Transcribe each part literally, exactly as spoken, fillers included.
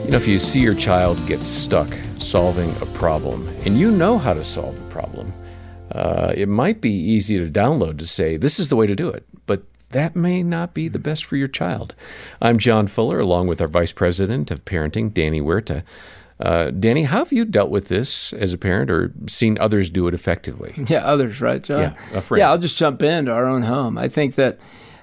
You know, if you see your child get stuck solving a problem and you know how to solve the problem, uh, it might be easy to download to say, this is the way to do it, but that may not be the best for your child. I'm John Fuller, along with our Vice President of Parenting, Danny Huerta. Uh, Danny, how have you dealt with this as a parent or seen others do it effectively? Yeah, others, right, John? Yeah, a friend. Yeah, I'll just jump into our own home. I think that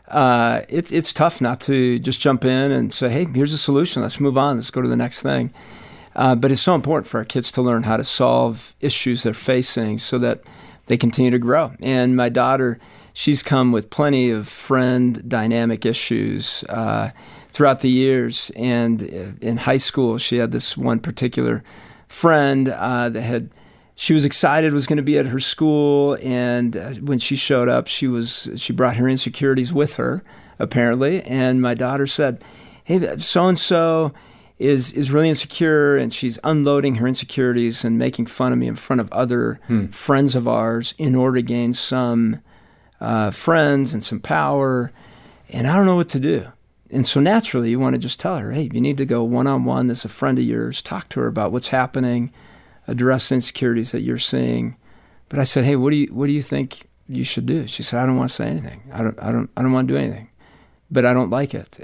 uh, it's it's tough not to just jump in and say, hey, here's a solution. Let's move on. Let's go to the next thing. Uh, but it's so important for our kids to learn how to solve issues they're facing so that they continue to grow. And my daughter, she's come with plenty of friend dynamic issues uh, throughout the years. And in high school, she had this one particular friend uh, that had, she was excited was going to be at her school. And uh, when she showed up, she was, she brought her insecurities with her, apparently. And my daughter said, hey, so-and-so is is really insecure, and she's unloading her insecurities and making fun of me in front of other hmm. friends of ours in order to gain some uh, friends and some power, and I don't know what to do. And so naturally, you want to just tell her, hey, you need to go one-on-one as a friend of yours, talk to her about what's happening, address the insecurities that you're seeing. But I said, hey, what do you what do you think you should do? She said, I don't want to say anything. I don't I don't I don't want to do anything, but I don't like it.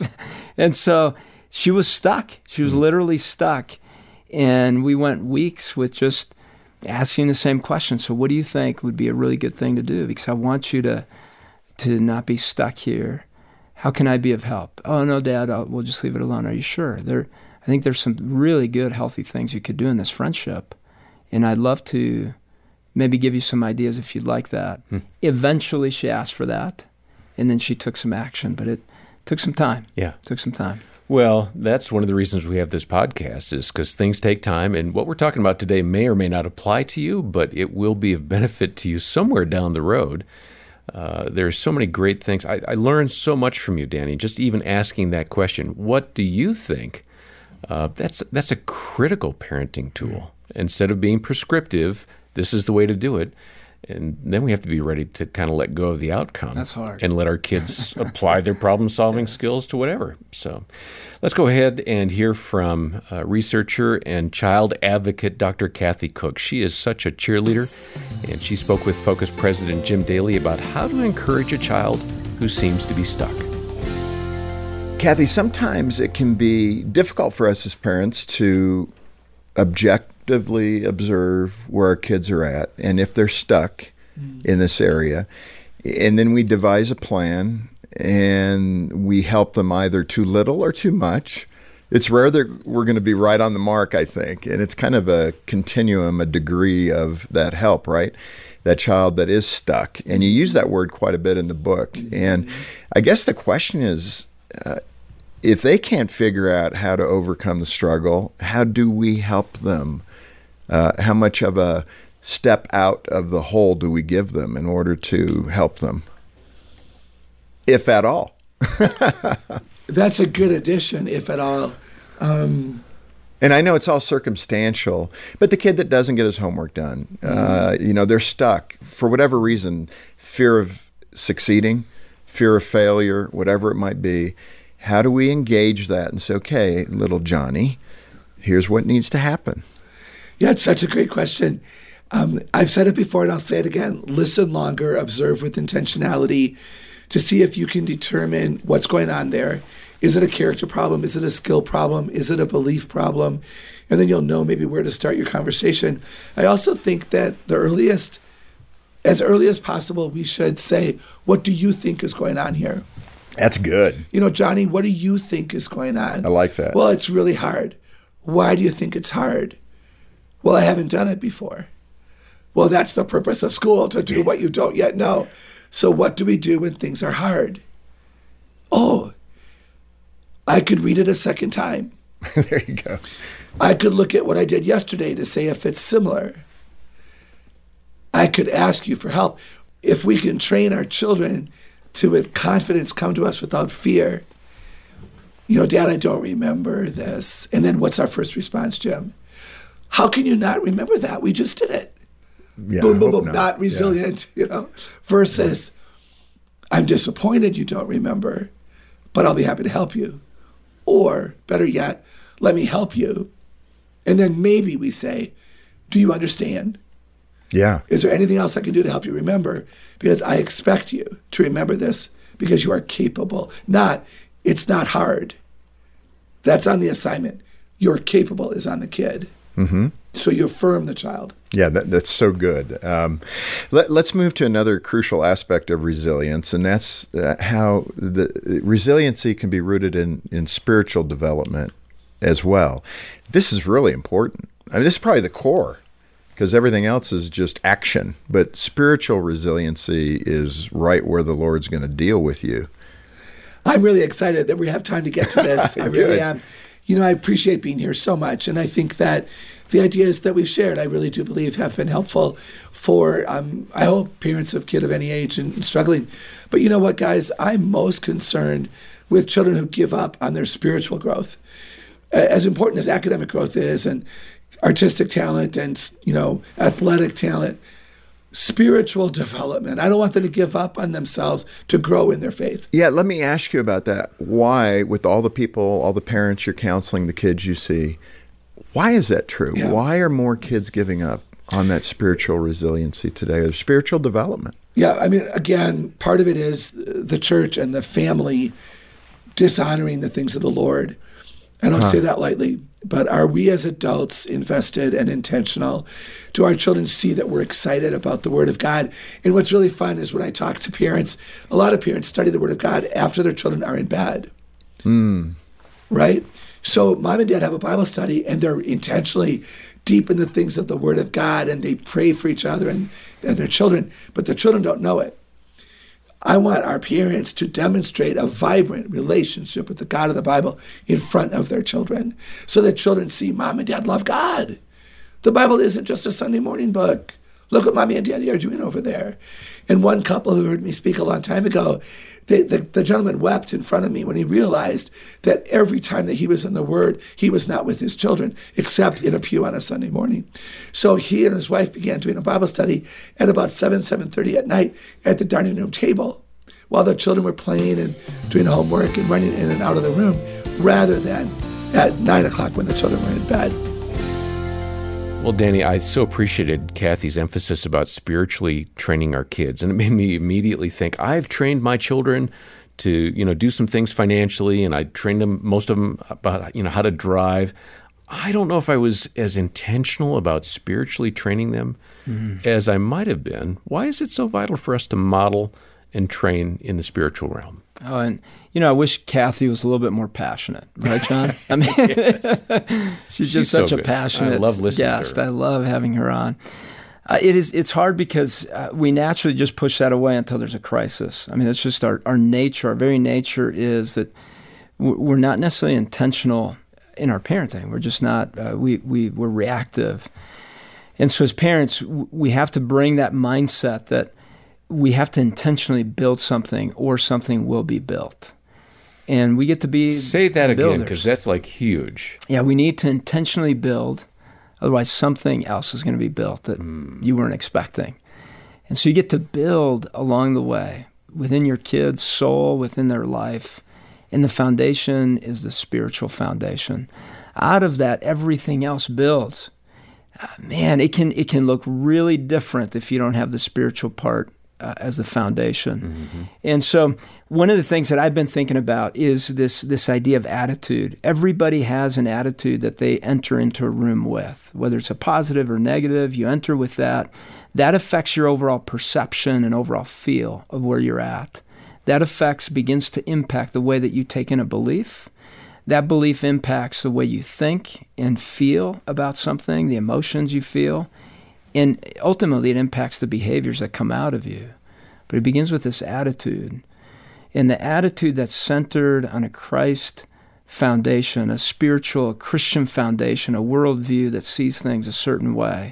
And so she was stuck. She was literally stuck. And we went weeks with just asking the same question. So what do you think would be a really good thing to do? Because I want you to to not be stuck here. How can I be of help? Oh, no, Dad, I'll, we'll just leave it alone. Are you sure? There, I think there's some really good, healthy things you could do in this friendship. And I'd love to maybe give you some ideas if you'd like that. Hmm. Eventually, she asked for that. And then she took some action. But it took some time. Yeah. It took some time. Well, that's one of the reasons we have this podcast is because things take time. And what we're talking about today may or may not apply to you, but it will be of benefit to you somewhere down the road. Uh, there's so many great things. I, I learned so much from you, Danny, just even asking that question. What do you think? Uh, that's that's a critical parenting tool. Instead of being prescriptive, this is the way to do it. And then we have to be ready to kind of let go of the outcome. That's hard. And let our kids apply their problem-solving yes. skills to whatever. So let's go ahead and hear from uh, researcher and child advocate Doctor Kathy Cook. She is such a cheerleader, and she spoke with Focus President Jim Daly about how to encourage a child who seems to be stuck. Kathy, sometimes it can be difficult for us as parents to objectively observe where our kids are at and if they're stuck mm. in this area. And then we devise a plan and we help them either too little or too much. It's rare that we're going to be right on the mark, I think. And it's kind of a continuum, a degree of that help, right? That child that is stuck. And you use that word quite a bit in the book. Mm-hmm. And I guess the question is, uh, if they can't figure out how to overcome the struggle, how do we help them? Uh, how much of a step out of the hole do we give them in order to help them, if at all? That's a good addition, if at all. Um, and I know it's all circumstantial, but the kid that doesn't get his homework done, mm-hmm. uh, you know, they're stuck for whatever reason, fear of succeeding, fear of failure, whatever it might be. How do we engage that and say, okay, little Johnny, here's what needs to happen? Yeah, it's such a great question. Um, I've said it before and I'll say it again. Listen longer, observe with intentionality to see if you can determine what's going on there. Is it a character problem? Is it a skill problem? Is it a belief problem? And then you'll know maybe where to start your conversation. I also think that the earliest, as early as possible, we should say, what do you think is going on here? That's good. You know, Johnny, what do you think is going on? I like that. Well, it's really hard. Why do you think it's hard? Well, I haven't done it before. Well, that's the purpose of school, to do what you don't yet know. So what do we do when things are hard? Oh, I could read it a second time. There you go. I could look at what I did yesterday to say if it's similar. I could ask you for help. If we can train our children to, with confidence, come to us without fear. You know, Dad, I don't remember this. And then what's our first response, Jim? How can you not remember that? We just did it. Yeah, boom, boom, boom, not, not resilient, yeah. you know, versus right. I'm disappointed you don't remember, but I'll be happy to help you. Or better yet, let me help you. And then maybe we say, do you understand? Yeah. Is there anything else I can do to help you remember? Because I expect you to remember this because you are capable. Not, it's not hard. That's on the assignment. You're capable is on the kid. Mm-hmm. So you affirm the child. Yeah, that, that's so good. Um, let, let's move to another crucial aspect of resilience, and that's uh, how the resiliency can be rooted in, in spiritual development as well. This is really important. I mean, this is probably the core, because everything else is just action. But spiritual resiliency is right where the Lord's going to deal with you. I'm really excited that we have time to get to this. I really Good. am. You know, I appreciate being here so much, and I think that the ideas that we've shared, I really do believe have been helpful for, um, I hope, parents of kid of any age and, and struggling. But you know what, guys? I'm most concerned with children who give up on their spiritual growth. As important as academic growth is, and artistic talent, and you know, athletic talent, spiritual development. I don't want them to give up on themselves to grow in their faith. Yeah, let me ask you about that. Why, with all the people, all the parents you're counseling, the kids you see, why is that true? Yeah. Why are more kids giving up on that spiritual resiliency today, or spiritual development? Yeah, I mean, again, part of it is the church and the family dishonoring the things of the Lord. I don't Huh. say that lightly, but are we as adults invested and intentional? Do our children see that we're excited about the Word of God? And what's really fun is when I talk to parents, a lot of parents study the Word of God after their children are in bed. Mm. Right? So mom and dad have a Bible study, and they're intentionally deep in the things of the Word of God, and they pray for each other and, and their children, but their children don't know it. I want our parents to demonstrate a vibrant relationship with the God of the Bible in front of their children, so that children see mom and dad love God. The Bible isn't just a Sunday morning book. Look what mommy and daddy are doing over there. And one couple who heard me speak a long time ago, they, the, the gentleman wept in front of me when he realized that every time that he was in the Word, he was not with his children, except in a pew on a Sunday morning. So he and his wife began doing a Bible study at about seven, seven thirty at night at the dining room table, while their children were playing and doing homework and running in and out of the room, rather than at nine o'clock when the children were in bed. Well, Danny, I so appreciated Kathy's emphasis about spiritually training our kids, and it made me immediately think, I've trained my children to, you know, do some things financially, and I trained them, most of them, about, you know, how to drive. I don't know if I was as intentional about spiritually training them mm-hmm. as I might have been. Why is it so vital for us to model and train in the spiritual realm? Oh, and you know, I wish Kathy was a little bit more passionate, right, John? I mean, she's just She's such so a good. passionate I love listening to guest. her. I love having her on. Uh, it is. It's hard because uh, we naturally just push that away until there's a crisis. I mean, it's just our, our nature. Our very nature is that we're not necessarily intentional in our parenting. We're just not. Uh, we we we're reactive, and so as parents, we have to bring that mindset that we have to intentionally build something, or something will be built. And we get to be Say that again, builders. because that's like huge. Yeah, we need to intentionally build. Otherwise, something else is going to be built that mm. you weren't expecting. And so you get to build along the way within your kid's soul, within their life. And the foundation is the spiritual foundation. Out of that, everything else builds. Uh, man, it can it can look really different if you don't have the spiritual part Uh, as the foundation. Mm-hmm. And so one of the things that I've been thinking about is this this idea of attitude. Everybody has an attitude that they enter into a room with, whether it's a positive or negative. You enter with that. That affects your overall perception and overall feel of where you're at. That affects, begins to impact the way that you take in a belief. That belief impacts the way you think and feel about something, the emotions you feel. And ultimately, it impacts the behaviors that come out of you. But it begins with this attitude. And the attitude that's centered on a Christ foundation, a spiritual, a Christian foundation, a worldview that sees things a certain way,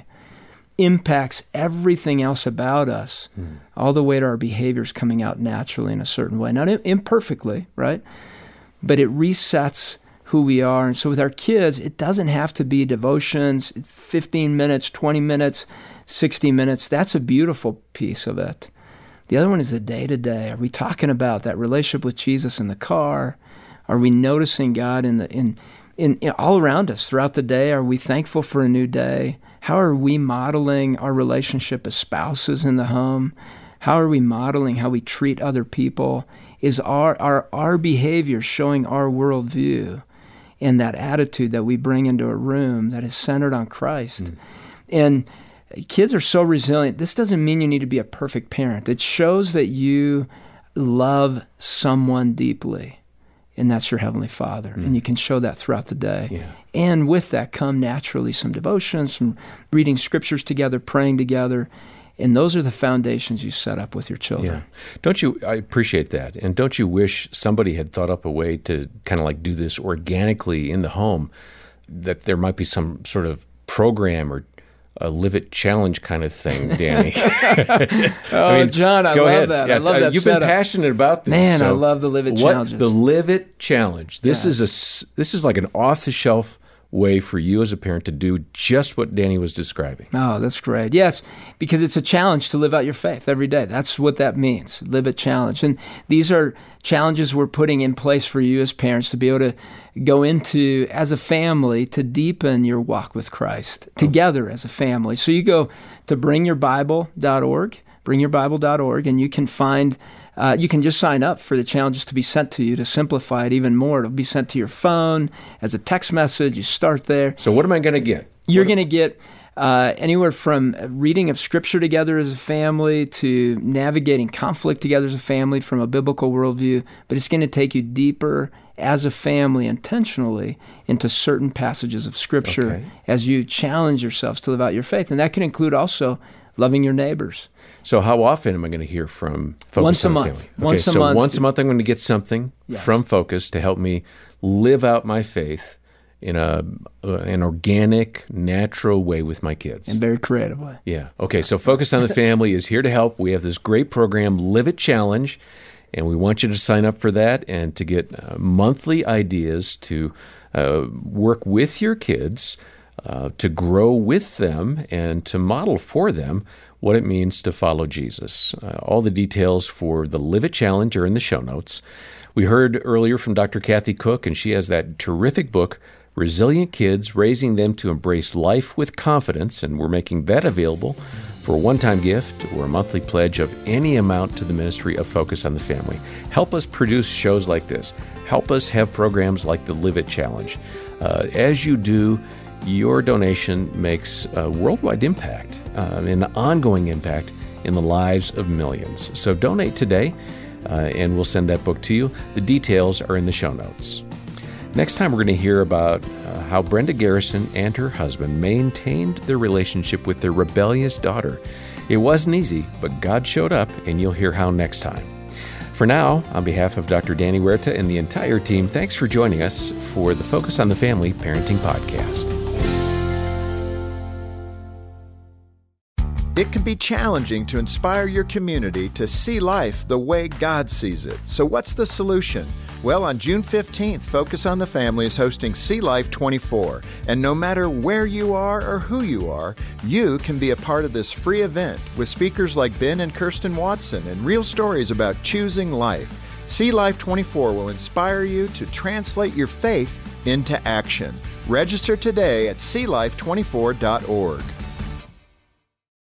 impacts everything else about us, mm. all the way to our behaviors coming out naturally in a certain way. Not imperfectly, right? But it resets who we are. And so with our kids, it doesn't have to be devotions, fifteen minutes, twenty minutes, sixty minutes. That's a beautiful piece of it. The other one is the day-to-day. Are we talking about that relationship with Jesus in the car? Are we noticing God in the in in, in all around us throughout the day? Are we thankful for a new day? How are we modeling our relationship as spouses in the home? How are we modeling how we treat other people? Is our our, our behavior showing our worldview and that attitude that we bring into a room that is centered on Christ? Mm. And kids are so resilient. This doesn't mean you need to be a perfect parent. It shows that you love someone deeply, and that's your Heavenly Father. Mm. And you can show that throughout the day. Yeah. And with that come naturally some devotions, some reading scriptures together, praying together. And those are the foundations you set up with your children. Yeah. Don't you, I appreciate that. And don't you wish somebody had thought up a way to kind of like do this organically in the home, that there might be some sort of program or a Live It Challenge kind of thing, Danny? oh, I mean, John, I love ahead. that. Yeah, I love that You've setup. been passionate about this. Man, so I love the Live It what, Challenges. The Live It Challenge. This yes. is a this is like an off-the-shelf way for you as a parent to do just what Danny was describing. Oh, that's great. Yes, because it's a challenge to live out your faith every day. That's what that means, Live It Challenge. And these are challenges we're putting in place for you as parents to be able to go into as a family to deepen your walk with Christ together as a family. So you go to bring your bible dot org, bring your bible dot org, and you can find Uh, you can just sign up for the challenges to be sent to you to simplify it even more. It'll be sent to your phone as a text message. You start there. So what am I going to get? You're going to get uh, anywhere from reading of Scripture together as a family to navigating conflict together as a family from a biblical worldview. But it's going to take you deeper as a family intentionally into certain passages of Scripture okay. as you challenge yourselves to live out your faith. And that can include also loving your neighbors. So how often am I going to hear from Focus once on a the month. Family? Okay, once a so month. once a month I'm going to get something yes. from Focus to help me live out my faith in a uh, an organic, natural way with my kids. And very creative way. Yeah. Okay, so Focus on the Family is here to help. We have this great program, Live It Challenge, and we want you to sign up for that and to get uh, monthly ideas to uh, work with your kids, uh, to grow with them, and to model for them what it means to follow Jesus. Uh, all the details for the Live It Challenge are in the show notes. We heard earlier from Doctor Kathy Cook, and she has that terrific book, Resilient Kids, Raising Them to Embrace Life with Confidence, and we're making that available for a one-time gift or a monthly pledge of any amount to the ministry of Focus on the Family. Help us produce shows like this. Help us have programs like the Live It Challenge. Uh, as you do, your donation makes a worldwide impact, uh, an ongoing impact in the lives of millions. So donate today, uh, and we'll send that book to you. The details are in the show notes. Next time, we're going to hear about uh, how Brenda Garrison and her husband maintained their relationship with their rebellious daughter. It wasn't easy, but God showed up, and you'll hear how next time. For now, on behalf of Doctor Danny Huerta and the entire team, thanks for joining us for the Focus on the Family Parenting Podcast. It can be challenging to inspire your community to see life the way God sees it. So what's the solution? Well, on June fifteenth, Focus on the Family is hosting See Life twenty-four. And no matter where you are or who you are, you can be a part of this free event with speakers like Ben and Kirsten Watson and real stories about choosing life. See Life twenty-four will inspire you to translate your faith into action. Register today at see life twenty-four dot org.